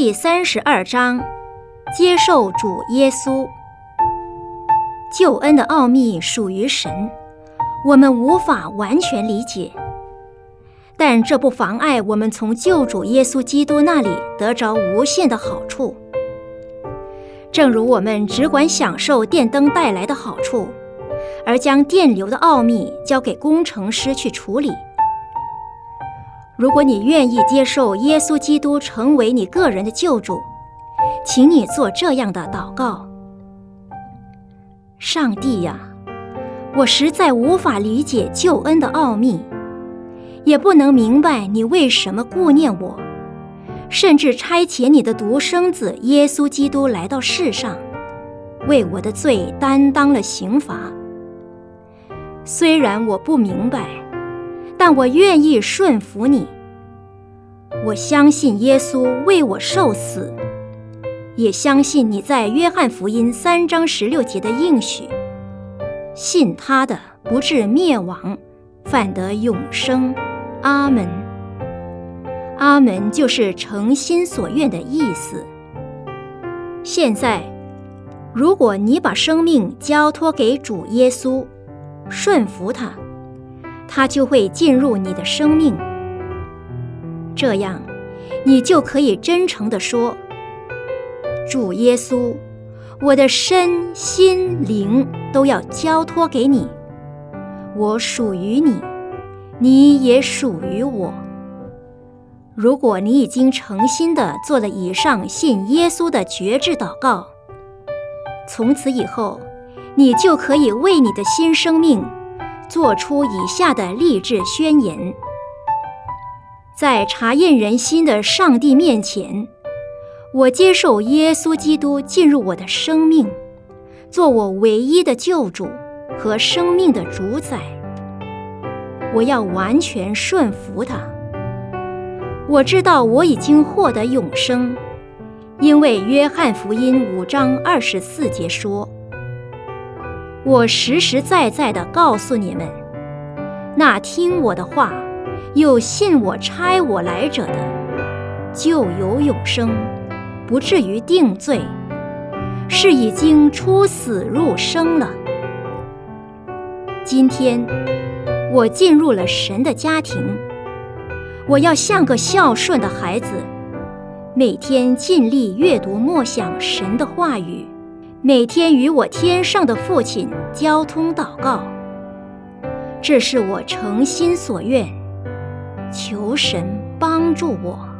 第32章，接受主耶稣。救恩的奥秘属于神，我们无法完全理解，但这不妨碍我们从救主耶稣基督那里得着无限的好处。正如我们只管享受电灯带来的好处，而将电流的奥秘交给工程师去处理。如果你愿意接受耶稣基督成为你个人的救主，请你做这样的祷告：上帝呀，我实在无法理解救恩的奥秘，也不能明白你为什么顾念我，甚至差遣你的独生子耶稣基督来到世上，为我的罪担当了刑罚。虽然我不明白，但我愿意顺服你。我相信耶稣为我受死，也相信你在约翰福音3章16节的应许，信他的不至灭亡，反得永生。阿门。阿门就是诚心所愿的意思。现在，如果你把生命交托给主耶稣，顺服他，他就会进入你的生命。这样，你就可以真诚地说：主耶稣，我的身心灵都要交托给你，我属于你，你也属于我。如果你已经诚心地做了以上信耶稣的决志祷告，从此以后，你就可以为你的新生命做出以下的立志宣言：在查验人心的上帝面前，我接受耶稣基督进入我的生命，做我唯一的救主和生命的主宰。我要完全顺服他。我知道我已经获得永生，因为约翰福音5章24节说：我实实在在地告诉你们，那听我的话又信我差我来者的，就有永生，不至于定罪，是已经出死入生了。今天我进入了神的家庭，我要像个孝顺的孩子，每天尽力阅读默想神的话语，每天与我天上的父亲交通祷告。这是我诚心所愿，求神帮助我。